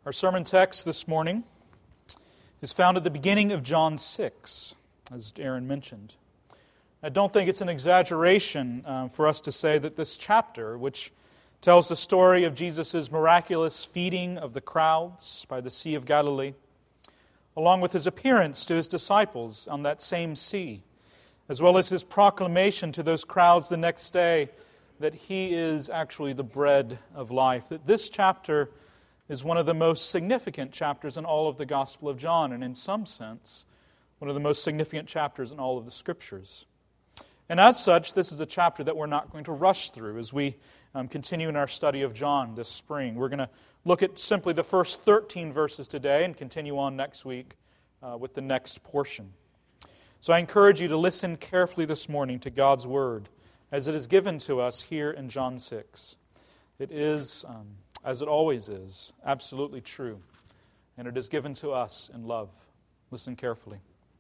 Our sermon text this morning is found at the beginning of John 6, as Aaron mentioned. I don't think it's an exaggeration for us to say that this chapter, which tells the story of Jesus' miraculous feeding of the crowds by the Sea of Galilee, along with His appearance to His disciples on that same sea, as well as His proclamation to those crowds the next day that He is actually the bread of life, that this chapter is one of the most significant chapters in all of the Gospel of John, and in some sense, one of the most significant chapters in all of the Scriptures. And as such, this is a chapter that we're not going to rush through as we continue in our study of John this spring. We're going to look at simply the first 13 verses today and continue on next week with the next portion. So I encourage you to listen carefully this morning to God's Word as it is given to us here in John 6. It is, as it always is, absolutely true, and it is given to us in love. Listen carefully.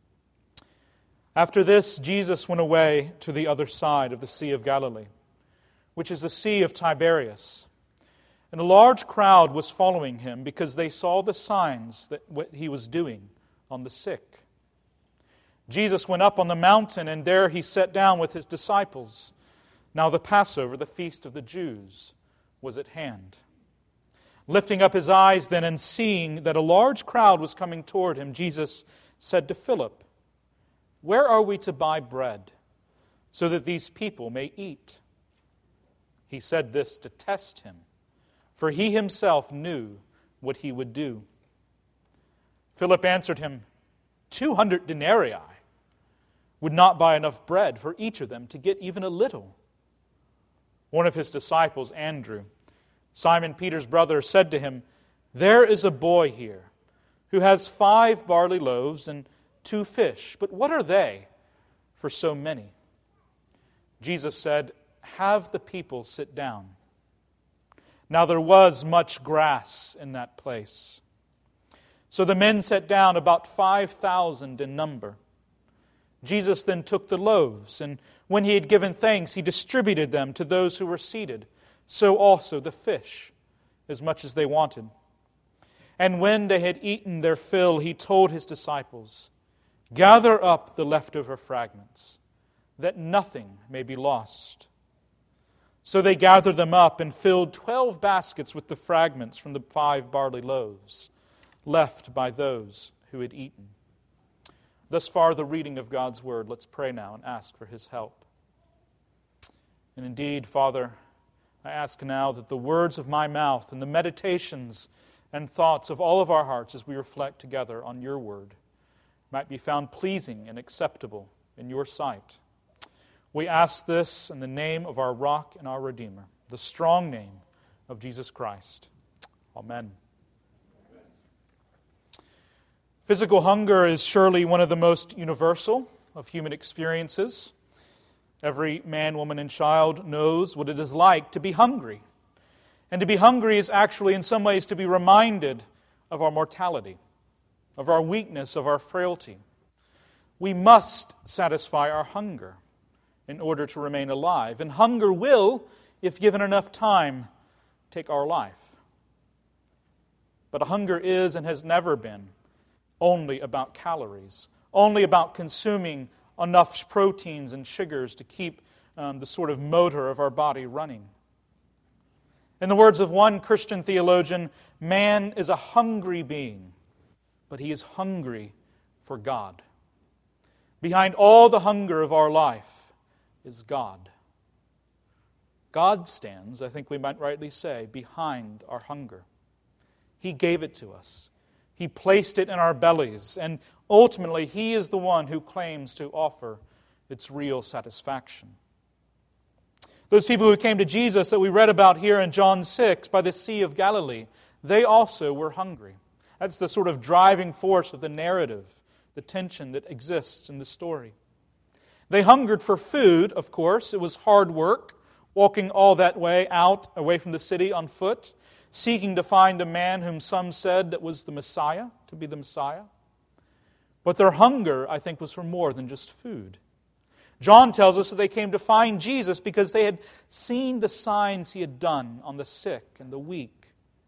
After this, Jesus went away to the other side of the Sea of Galilee, which is the Sea of Tiberias. And a large crowd was following Him because they saw the signs that what He was doing on the sick. Jesus went up on the mountain, and there He sat down with His disciples. Now the Passover, the feast of the Jews, was at hand. Lifting up His eyes then and seeing that a large crowd was coming toward Him, Jesus said to Philip, "Where are we to buy bread so that these people may eat?" He said this to test Him, for He Himself knew what He would do. Philip answered Him, 200 denarii would not buy enough bread for each of them to get even a little. One of His disciples, Andrew, Simon Peter's brother, said to Him, "There is a boy here who has 5 barley loaves and 2 fish, but what are they for so many?" Jesus said, "Have the people sit down." Now there was much grass in that place. So the men sat down, about 5,000 in number. Jesus then took the loaves, and when He had given thanks, He distributed them to those who were seated, so also the fish, as much as they wanted. And when they had eaten their fill, He told His disciples, "Gather up the leftover fragments, that nothing may be lost." So they gathered them up and filled 12 baskets with the fragments from the 5 barley loaves, left by those who had eaten. Thus far the reading of God's Word. Let's pray now and ask for His help. And indeed, Father, I ask now that the words of my mouth and the meditations and thoughts of all of our hearts as we reflect together on Your Word might be found pleasing and acceptable in Your sight. We ask this in the name of our Rock and our Redeemer, the strong name of Jesus Christ. Amen. Physical hunger is surely one of the most universal of human experiences. Every man, woman, and child knows what it is like to be hungry. And to be hungry is actually in some ways to be reminded of our mortality, of our weakness, of our frailty. We must satisfy our hunger in order to remain alive. And hunger will, if given enough time, take our life. But hunger is and has never been only about calories, only about consuming enough proteins and sugars to keep the sort of motor of our body running. In the words of one Christian theologian, man is a hungry being, but he is hungry for God. Behind all the hunger of our life is God. God stands, I think we might rightly say, behind our hunger. He gave it to us. He placed it in our bellies, and ultimately He is the one who claims to offer its real satisfaction. Those people who came to Jesus that we read about here in John 6 by the Sea of Galilee, they also were hungry. That's the sort of driving force of the narrative, the tension that exists in the story. They hungered for food, of course. It was hard work, walking all that way out, away from the city on foot, seeking to find a man whom some said that was the Messiah, to be the Messiah. But their hunger, I think, was for more than just food. John tells us that they came to find Jesus because they had seen the signs He had done on the sick and the weak.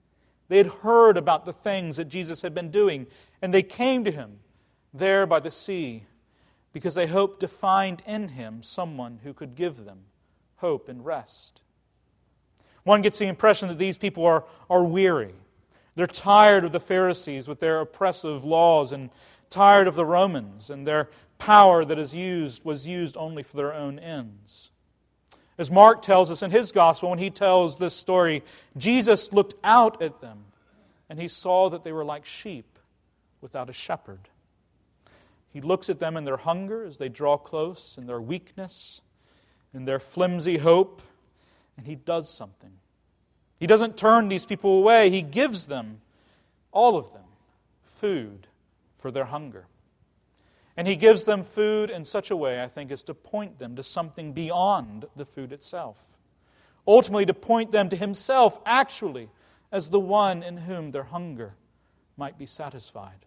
They had heard about the things that Jesus had been doing, and they came to him there by the sea because they hoped to find in him someone who could give them hope and rest. One gets the impression that these people are weary. They're tired of the Pharisees with their oppressive laws and tired of the Romans and their power that was used only for their own ends. As Mark tells us in his gospel, when he tells this story, Jesus looked out at them and he saw that they were like sheep without a shepherd. He looks at them in their hunger as they draw close, in their weakness, in their flimsy hope, and he does something. He doesn't turn these people away. He gives them, all of them, food for their hunger. And he gives them food in such a way, I think, as to point them to something beyond the food itself. Ultimately, to point them to himself, actually, as the one in whom their hunger might be satisfied.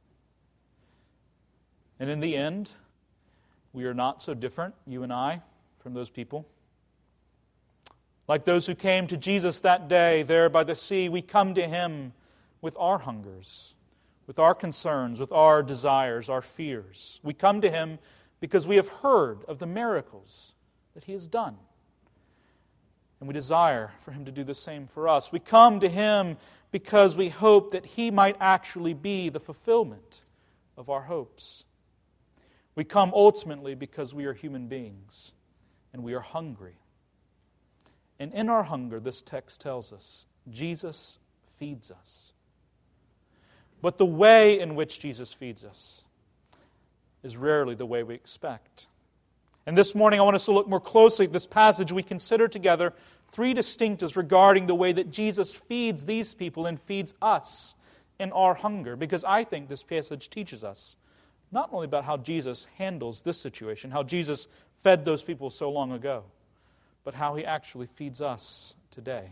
And in the end, we are not so different, you and I, from those people. Like those who came to Jesus that day there by the sea, we come to him with our hungers, with our concerns, with our desires, our fears. We come to him because we have heard of the miracles that he has done. And we desire for him to do the same for us. We come to him because we hope that he might actually be the fulfillment of our hopes. We come ultimately because we are human beings and we are hungry. And in our hunger, this text tells us, Jesus feeds us. But the way in which Jesus feeds us is rarely the way we expect. And this morning I want us to look more closely at this passage. We consider together three distinctives regarding the way that Jesus feeds these people and feeds us in our hunger. Because I think this passage teaches us not only about how Jesus handles this situation, how Jesus fed those people so long ago, but how he actually feeds us today.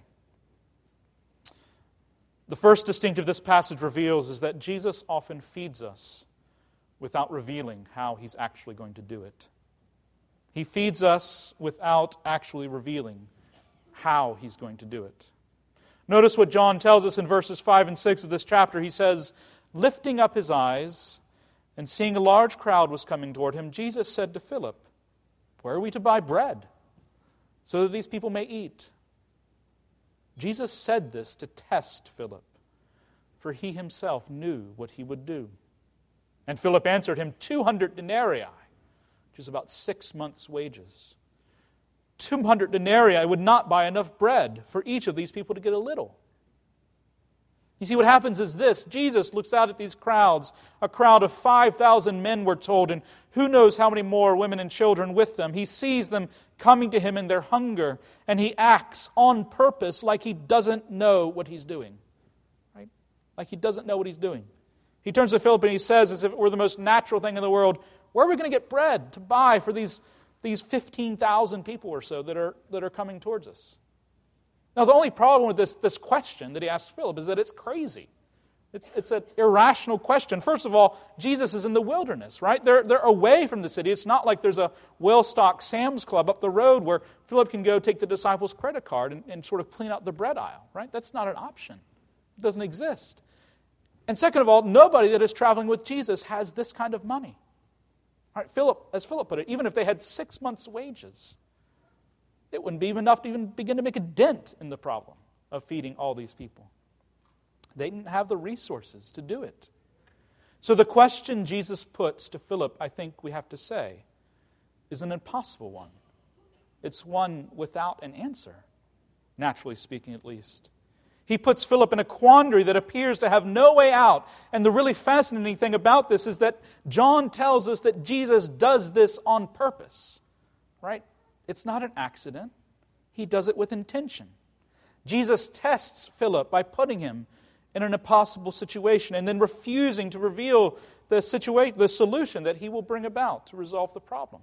The first distinctive this passage reveals is that Jesus often feeds us without revealing how he's actually going to do it. He feeds us without actually revealing how he's going to do it. Notice what John tells us in verses 5 and 6 of this chapter. He says, lifting up his eyes and seeing a large crowd was coming toward him, Jesus said to Philip, where are we to buy bread so that these people may eat? Jesus said this to test Philip, for he himself knew what he would do. And Philip answered him, 200 denarii, which is about 6 months' wages. 200 denarii would not buy enough bread for each of these people to get a little. You see, what happens is this. Jesus looks out at these crowds, a crowd of 5,000 men, we're told, and who knows how many more women and children with them. He sees them coming to him in their hunger, and he acts on purpose like he doesn't know what he's doing. Right? Like he doesn't know what he's doing. He turns to Philip and he says, as if it were the most natural thing in the world, where are we going to get bread to buy for these 15,000 people or so that are coming towards us? Now, the only problem with this question that he asks Philip is that it's crazy. It's an irrational question. First of all, Jesus is in the wilderness, right? They're away from the city. It's not like there's a well-stocked Sam's Club up the road where Philip can go take the disciples' credit card and sort of clean out the bread aisle, right? That's not an option. It doesn't exist. And second of all, nobody that is traveling with Jesus has this kind of money. All right, as Philip put it, even if they had 6 months' wages, it wouldn't be enough to even begin to make a dent in the problem of feeding all these people. They didn't have the resources to do it. So the question Jesus puts to Philip, I think we have to say, is an impossible one. It's one without an answer, naturally speaking at least. He puts Philip in a quandary that appears to have no way out. And the really fascinating thing about this is that John tells us that Jesus does this on purpose, right? It's not an accident. He does it with intention. Jesus tests Philip by putting him in an impossible situation and then refusing to reveal the solution that he will bring about to resolve the problem.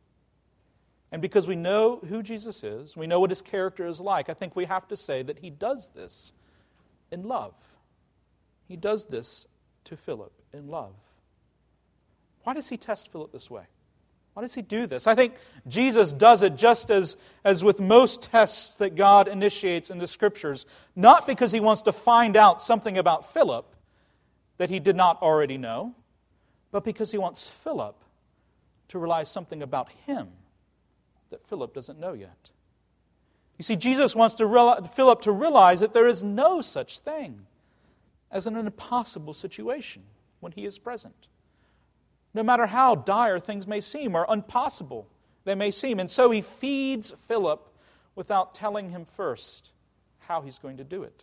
And because we know who Jesus is, we know what his character is like, I think we have to say that he does this in love. He does this to Philip in love. Why does he test Philip this way? Why does he do this? I think Jesus does it just as with most tests that God initiates in the Scriptures, not because he wants to find out something about Philip that he did not already know, but because he wants Philip to realize something about him that Philip doesn't know yet. You see, Jesus wants Philip to realize that there is no such thing as an impossible situation when he is present. No matter how dire things may seem or impossible they may seem. And so he feeds Philip without telling him first how he's going to do it.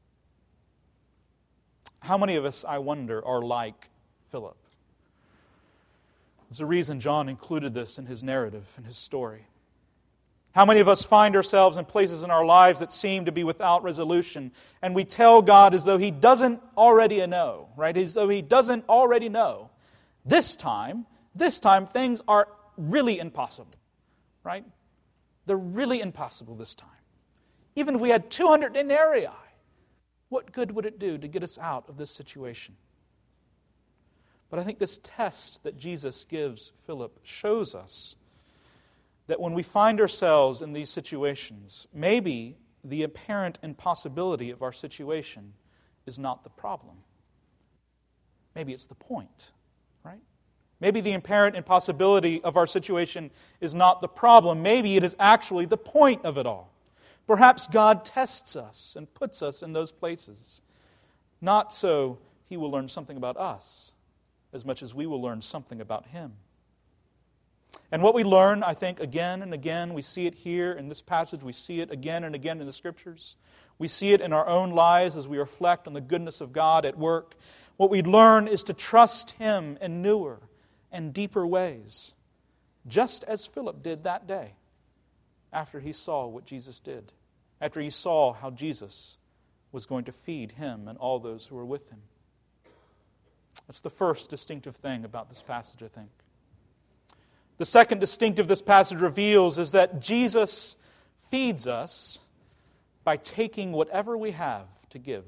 How many of us, I wonder, are like Philip? There's a reason John included this in his narrative, in his story. How many of us find ourselves in places in our lives that seem to be without resolution, and we tell God as though He doesn't already know, right? As though He doesn't already know. This time, things are really impossible, right? They're really impossible this time. Even if we had 200 denarii, what good would it do to get us out of this situation? But I think this test that Jesus gives Philip shows us that when we find ourselves in these situations, maybe the apparent impossibility of our situation is not the problem. Maybe it's the point, right? Maybe the apparent impossibility of our situation is not the problem. Maybe it is actually the point of it all. Perhaps God tests us and puts us in those places, not so He will learn something about us, as much as we will learn something about Him. And what we learn, I think, again and again, we see it here in this passage, we see it again and again in the Scriptures. We see it in our own lives as we reflect on the goodness of God at work. What we learn is to trust Him in newer and deeper ways, just as Philip did that day after he saw what Jesus did, after he saw how Jesus was going to feed him and all those who were with him. That's the first distinctive thing about this passage, I think. The second distinctive this passage reveals is that Jesus feeds us by taking whatever we have to give.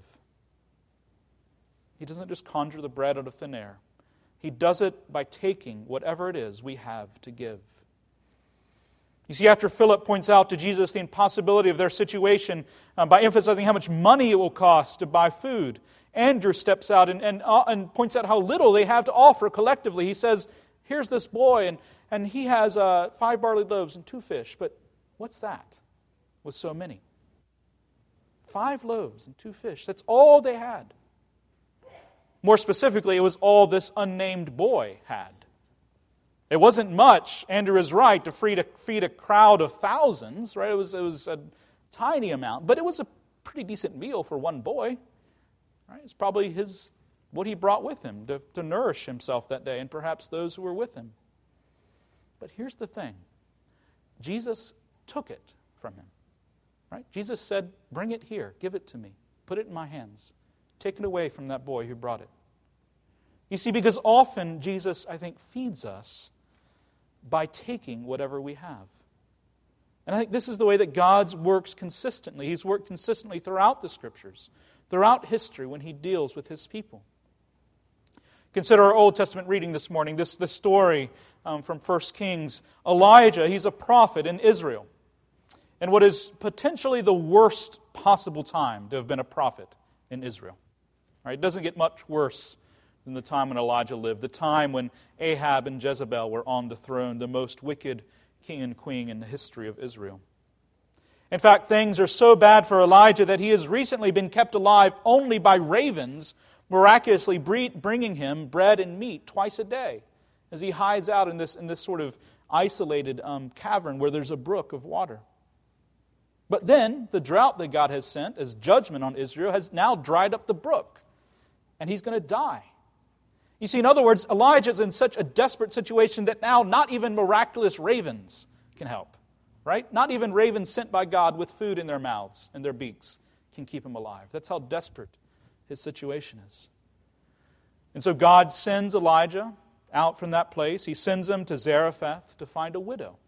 He doesn't just conjure the bread out of thin air. He does it by taking whatever it is we have to give. You see, after Philip points out to Jesus the impossibility of their situation by emphasizing how much money it will cost to buy food, Andrew steps out and points out how little they have to offer collectively. He says, here's this boy, and he has 5 barley loaves and 2 fish. But what's that with so many? 5 loaves and 2 fish. That's all they had. More specifically, it was all this unnamed boy had. It wasn't much, Andrew is right, to feed a crowd of thousands, right? It was a tiny amount, but it was a pretty decent meal for one boy. Right? It's probably what he brought with him to nourish himself that day, and perhaps those who were with him. But here's the thing. Jesus took it from him. Right? Jesus said, bring it here, give it to me, put it in my hands. Take it away from that boy who brought it. You see, because often Jesus, I think, feeds us by taking whatever we have. And I think this is the way that God works consistently. He's worked consistently throughout the Scriptures, throughout history when He deals with His people. Consider our Old Testament reading this morning, this story from 1 Kings. Elijah, he's a prophet in Israel. And what is potentially the worst possible time to have been a prophet in Israel. Right? It doesn't get much worse than the time when Elijah lived, the time when Ahab and Jezebel were on the throne, the most wicked king and queen in the history of Israel. In fact, things are so bad for Elijah that he has recently been kept alive only by ravens miraculously bringing him bread and meat twice a day as he hides out in this sort of isolated cavern where there's a brook of water. But then the drought that God has sent as judgment on Israel has now dried up the brook, and he's going to die. You see, in other words, Elijah is in such a desperate situation that now not even miraculous ravens can help. Right? Not even ravens sent by God with food in their mouths and their beaks can keep him alive. That's how desperate his situation is. And so God sends Elijah out from that place. He sends him to Zarephath to find a widow.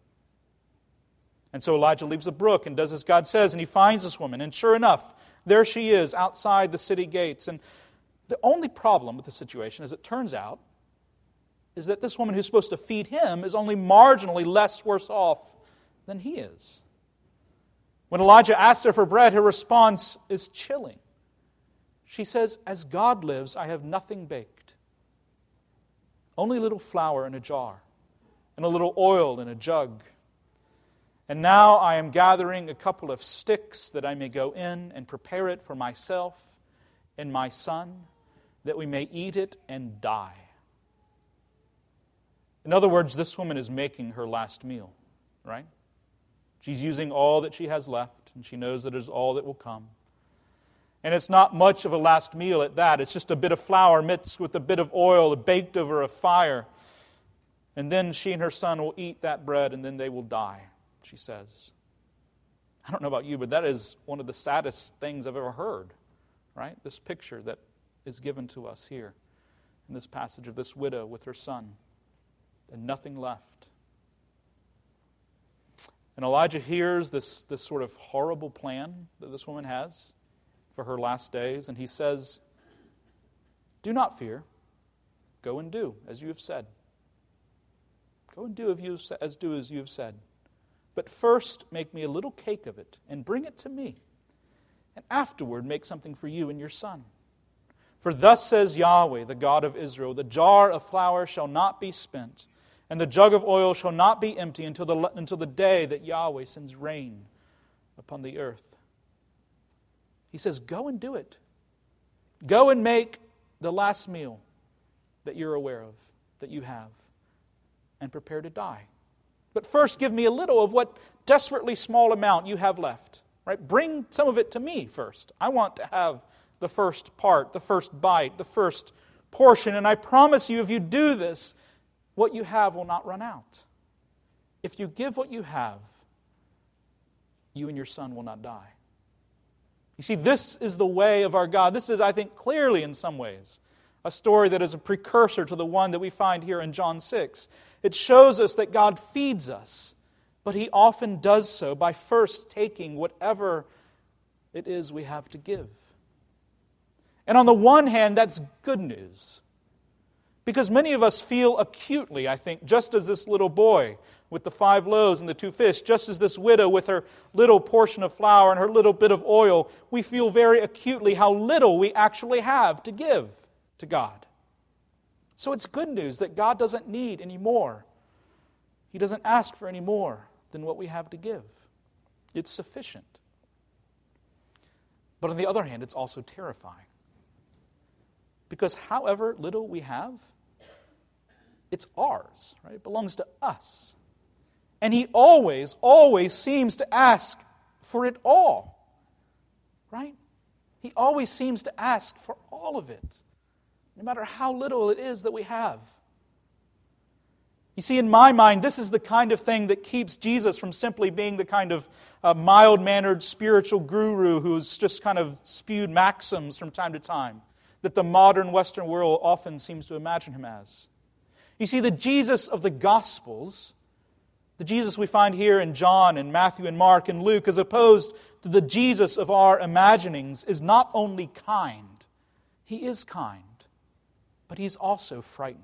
And so Elijah leaves the brook and does as God says, and he finds this woman. And sure enough, there she is outside the city gates. And the only problem with the situation is it turns out is that this woman who's supposed to feed him is only marginally less worse off than he is. When Elijah asks her for bread, her response is chilling. She says, "As God lives, I have nothing baked. Only a little flour in a jar, and a little oil in a jug. And now I am gathering a couple of sticks that I may go in and prepare it for myself and my son, that we may eat it and die." In other words, this woman is making her last meal, right? She's using all that she has left, and she knows that it is all that will come. And it's not much of a last meal at that. It's just a bit of flour mixed with a bit of oil baked over a fire. And then she and her son will eat that bread, and then they will die, she says. I don't know about you, but that is one of the saddest things I've ever heard, right? This picture that is given to us here in this passage of this widow with her son, and nothing left. And Elijah hears this sort of horrible plan that this woman has for her last days, and he says, "Do not fear. Go and do as you have said. Go and do as you have said. But first make me a little cake of it and bring it to me, and afterward make something for you and your son. For thus says Yahweh, the God of Israel, the jar of flour shall not be spent, and the jug of oil shall not be empty until the day that Yahweh sends rain upon the earth." He says, go and do it. Go and make the last meal that you're aware of, that you have, and prepare to die. But first give me a little of what desperately small amount you have left. Right? Bring some of it to me first. I want to have the first part, the first bite, the first portion. And I promise you, if you do this, what you have will not run out. If you give what you have, you and your son will not die. You see, this is the way of our God. This is, I think, clearly in some ways, a story that is a precursor to the one that we find here in John 6. It shows us that God feeds us, but He often does so by first taking whatever it is we have to give. And on the one hand, that's good news. Because many of us feel acutely, I think, just as this little boy with the 5 loaves and the 2 fish, just as this widow with her little portion of flour and her little bit of oil, we feel very acutely how little we actually have to give to God. So it's good news that God doesn't need any more. He doesn't ask for any more than what we have to give. It's sufficient. But on the other hand, it's also terrifying. Because however little we have, it's ours, right? It belongs to us. And He always, always seems to ask for it all, right? He always seems to ask for all of it, no matter how little it is that we have. You see, in my mind, this is the kind of thing that keeps Jesus from simply being the kind of mild-mannered spiritual guru who's just kind of spewed maxims from time to time that the modern Western world often seems to imagine Him as. You see, the Jesus of the Gospels, the Jesus we find here in John and Matthew and Mark and Luke, as opposed to the Jesus of our imaginings, is not only kind. He is kind, but He's also frightening.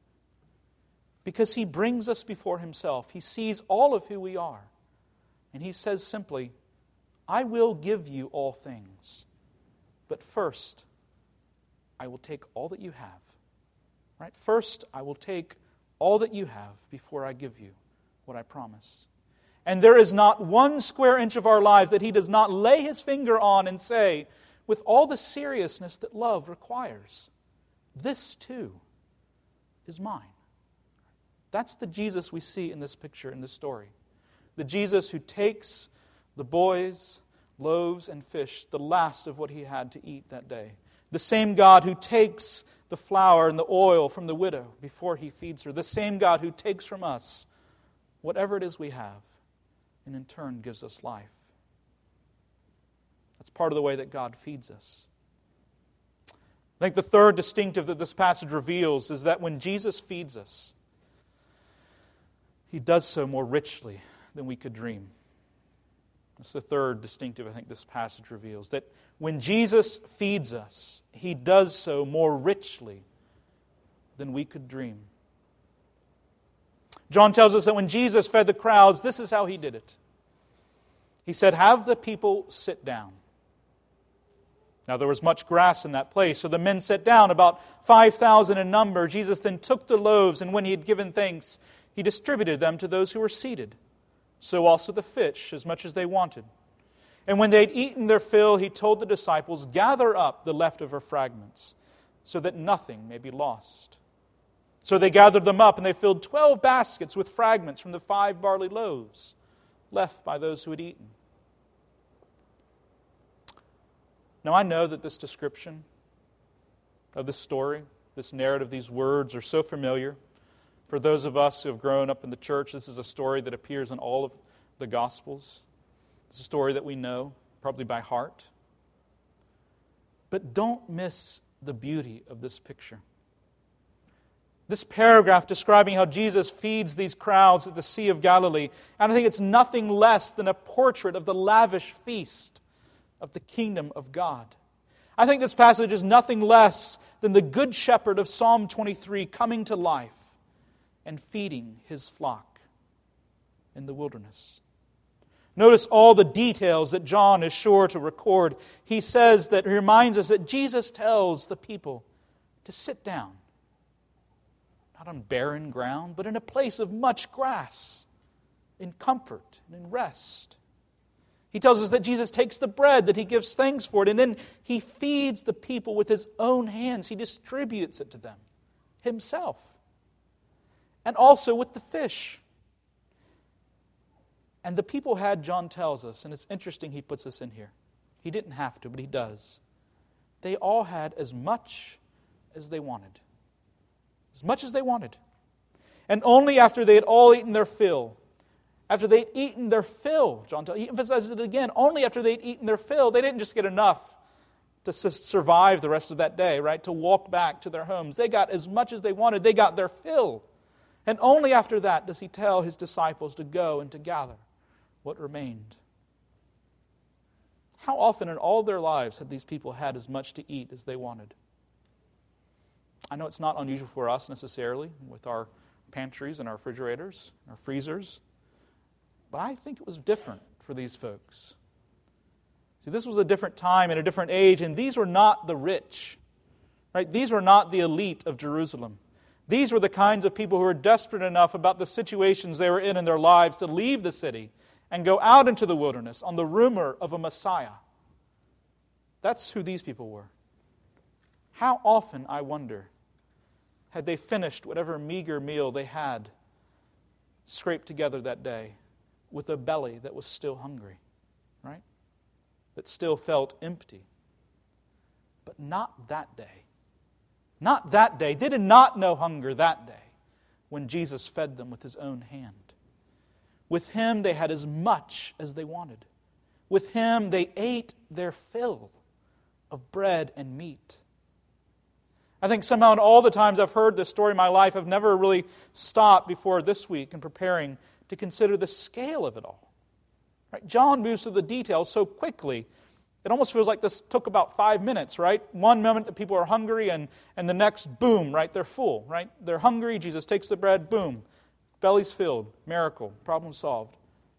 Because He brings us before Himself. He sees all of who we are. And He says simply, I will give you all things. But first, I will take all that you have. Right? First, I will take all that you have before I give you what I promise. And there is not one square inch of our lives that He does not lay His finger on and say, with all the seriousness that love requires, this too is mine. That's the Jesus we see in this picture, in this story. The Jesus who takes the boys, loaves, and fish, the last of what he had to eat that day. The same God who takes the flour and the oil from the widow before He feeds her. The same God who takes from us whatever it is we have and in turn gives us life. That's part of the way that God feeds us. I think the third distinctive that this passage reveals is that when Jesus feeds us, He does so more richly than we could dream. That's the third distinctive I think this passage reveals. That when Jesus feeds us, He does so more richly than we could dream. John tells us that when Jesus fed the crowds, this is how he did it. He said, "Have the people sit down." Now there was much grass in that place, so the men sat down, about 5,000 in number. Jesus then took the loaves, and when he had given thanks, he distributed them to those who were seated. So also the fish, as much as they wanted. And when they had eaten their fill, he told the disciples, "Gather up the leftover fragments, so that nothing may be lost." So they gathered them up, and they filled 12 baskets with fragments from the 5 barley loaves left by those who had eaten. Now I know that this description of this story, this narrative, these words are so familiar. For those of us who have grown up in the church, this is a story that appears in all of the Gospels. It's a story that we know, probably by heart. But don't miss the beauty of this picture. This paragraph describing how Jesus feeds these crowds at the Sea of Galilee, and I think it's nothing less than a portrait of the lavish feast of the kingdom of God. I think this passage is nothing less than the Good Shepherd of Psalm 23 coming to life and feeding his flock in the wilderness. Notice all the details that John is sure to record. He says that, he reminds us that Jesus tells the people to sit down. Not on barren ground, but in a place of much grass, in comfort and in rest. He tells us that Jesus takes the bread, that he gives thanks for it, and then he feeds the people with his own hands. He distributes it to them himself. And also with the fish. And the people had, John tells us, and it's interesting he puts this in here. He didn't have to, but he does. They all had as much as they wanted. As much as they wanted. And only after they had all eaten their fill, John emphasizes it again, only after they'd eaten their fill, they didn't just get enough to survive the rest of that day, right? To walk back to their homes. They got as much as they wanted. They got their fill. And only after that does he tell his disciples to go and to gather what remained. How often in all their lives had these people had as much to eat as they wanted? I know it's not unusual for us necessarily with our pantries and our refrigerators, our freezers, but I think it was different for these folks. See, this was a different time and a different age, and these were not the rich, right? These were not the elite of Jerusalem. These were the kinds of people who were desperate enough about the situations they were in their lives to leave the city and go out into the wilderness on the rumor of a Messiah. That's who these people were. How often, I wonder, had they finished whatever meager meal they had scraped together that day with a belly that was still hungry, right? That still felt empty. But not that day. Not that day. They did not know hunger that day when Jesus fed them with his own hand. With him, they had as much as they wanted. With him, they ate their fill of bread and meat. I think somehow in all the times I've heard this story in my life, I've never really stopped before this week in preparing to consider the scale of it all. Right? John moves through the details so quickly, it almost feels like this took about 5 minutes, right? One moment that people are hungry, and the next, boom, right? They're full, right? They're hungry, Jesus takes the bread, boom. Belly's filled, miracle, problem solved.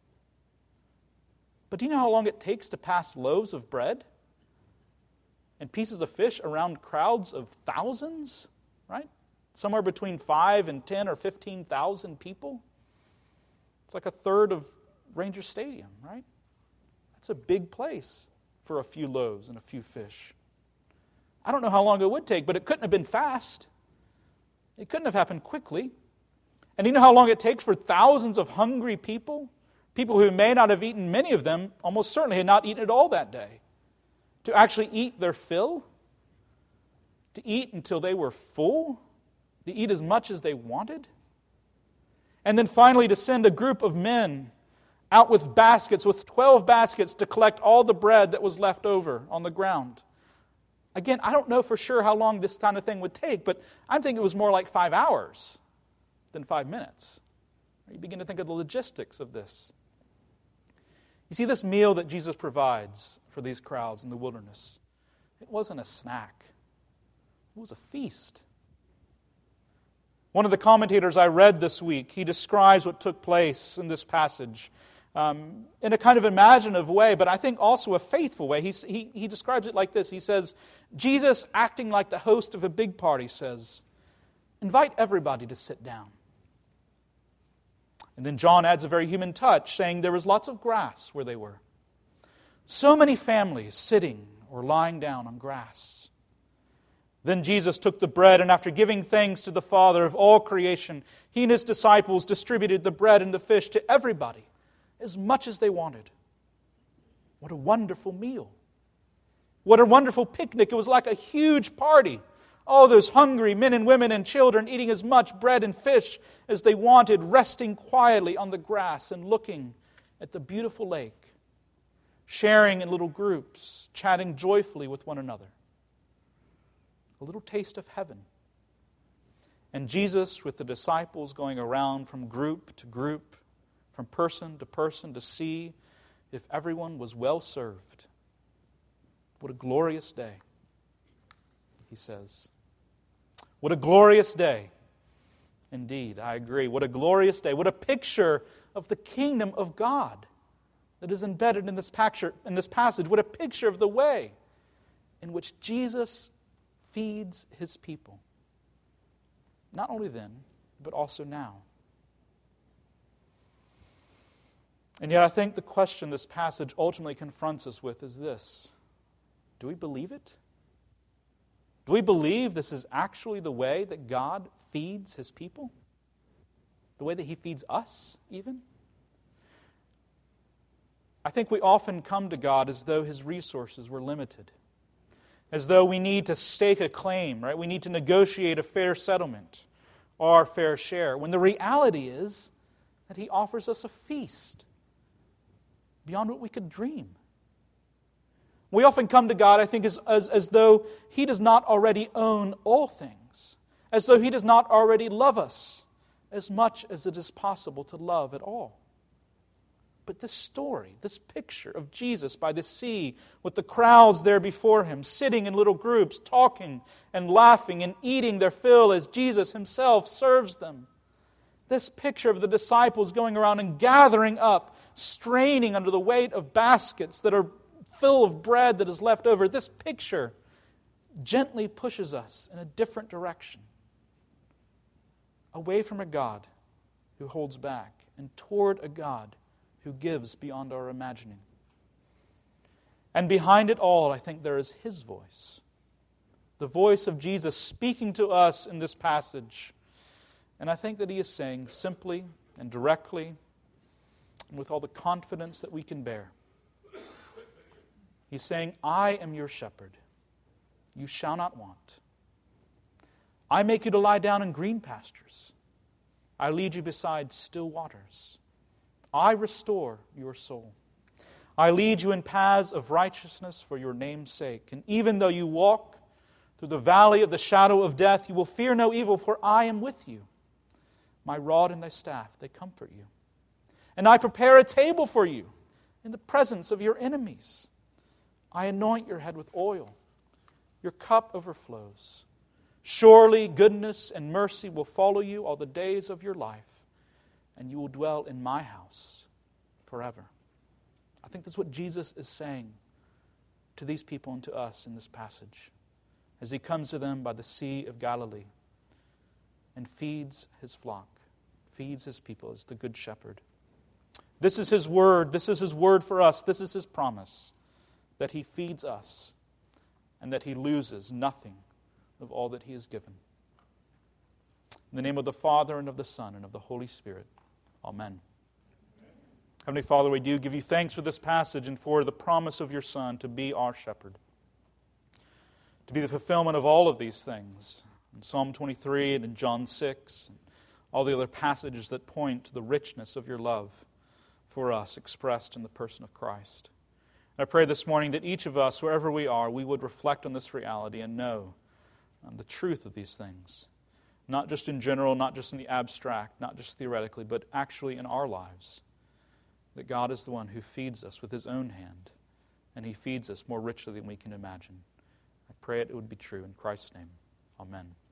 But do you know how long it takes to pass loaves of bread and pieces of fish around crowds of thousands, right? Somewhere between 5 and 10 or 15,000 people. It's like a third of Ranger Stadium, right? That's a big place for a few loaves and a few fish. I don't know how long it would take, but it couldn't have been fast. It couldn't have happened quickly. And do you know how long it takes for thousands of hungry people, people who may not have eaten, many of them almost certainly had not eaten at all that day, to actually eat their fill, to eat until they were full, to eat as much as they wanted? And then finally to send a group of men out with baskets, with 12 baskets, to collect all the bread that was left over on the ground. Again, I don't know for sure how long this kind of thing would take, but I'm thinking it was more like 5 hours than 5 minutes. You begin to think of the logistics of this. You see, this meal that Jesus provides for these crowds in the wilderness, it wasn't a snack. It was a feast. One of the commentators I read this week, he describes what took place in this passage in a kind of imaginative way, but I think also a faithful way. He describes it like this. He says, Jesus, acting like the host of a big party, says, invite everybody to sit down. And then John adds a very human touch, saying there was lots of grass where they were. So many families sitting or lying down on grass. Then Jesus took the bread, and after giving thanks to the Father of all creation, He and His disciples distributed the bread and the fish to everybody, as much as they wanted. What a wonderful meal. What a wonderful picnic. It was like a huge party. All those hungry men and women and children eating as much bread and fish as they wanted, resting quietly on the grass and looking at the beautiful lake, sharing in little groups, chatting joyfully with one another. A little taste of heaven. And Jesus with the disciples going around from group to group, from person to see if everyone was well served. What a glorious day, he says. What a glorious day. Indeed, I agree. What a glorious day. What a picture of the kingdom of God that is embedded in this passage. What a picture of the way in which Jesus feeds His people. Not only then, but also now. And yet I think the question this passage ultimately confronts us with is this. Do we believe it? Do we believe this is actually the way that God feeds His people? The way that He feeds us, even? I think we often come to God as though His resources were limited. As though we need to stake a claim, right? We need to negotiate a fair settlement, our fair share. When the reality is that He offers us a feast beyond what we could dream. We often come to God, I think, as though He does not already own all things, as though He does not already love us as much as it is possible to love at all. But this story, this picture of Jesus by the sea with the crowds there before Him, sitting in little groups, talking and laughing and eating their fill as Jesus Himself serves them. This picture of the disciples going around and gathering up, straining under the weight of baskets that are full of bread that is left over. This picture gently pushes us in a different direction, away from a God who holds back and toward a God who gives beyond our imagining. And behind it all, I think there is His voice, the voice of Jesus speaking to us in this passage. And I think that He is saying simply and directly and with all the confidence that we can bear, He's saying, I am your shepherd. You shall not want. I make you to lie down in green pastures. I lead you beside still waters. I restore your soul. I lead you in paths of righteousness for your name's sake. And even though you walk through the valley of the shadow of death, you will fear no evil, for I am with you. My rod and thy staff, they comfort you. And I prepare a table for you in the presence of your enemies. I anoint your head with oil. Your cup overflows. Surely goodness and mercy will follow you all the days of your life, and you will dwell in my house forever. I think that's what Jesus is saying to these people and to us in this passage as He comes to them by the Sea of Galilee and feeds His flock, feeds His people as the Good Shepherd. This is His word. This is His word for us. This is His promise, that He feeds us and that He loses nothing of all that He has given. In the name of the Father, and of the Son, and of the Holy Spirit. Amen. Heavenly Father, we do give you thanks for this passage and for the promise of your Son to be our shepherd, to be the fulfillment of all of these things. In Psalm 23 and in John 6, and all the other passages that point to the richness of your love for us expressed in the person of Christ. And I pray this morning that each of us, wherever we are, we would reflect on this reality and know the truth of these things. Not just in general, not just in the abstract, not just theoretically, but actually in our lives. That God is the one who feeds us with His own hand, and He feeds us more richly than we can imagine. I pray it would be true in Christ's name. Amen.